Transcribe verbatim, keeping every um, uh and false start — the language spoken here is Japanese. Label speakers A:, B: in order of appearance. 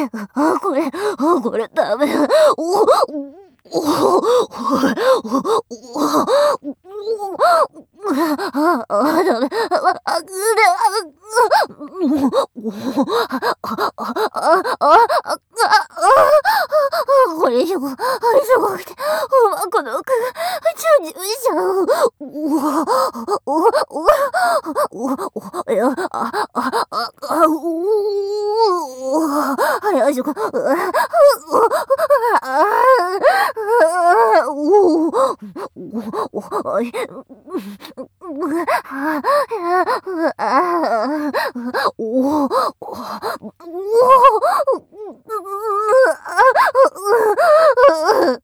A: あ、これ、あ、これダメだ。おお、おお、ああ、ダメ。あ、あ、ぐで、あ、もう、あ、あ、あ、あ、あ、あ、これ以上、急がなくて、この奥が、ちょ、じゅじゃん。おお、おお、お、いや、あ、あ、あ、あ、おお、あ、よいしょ、あ、あ、おお、おお、い、おお、おお、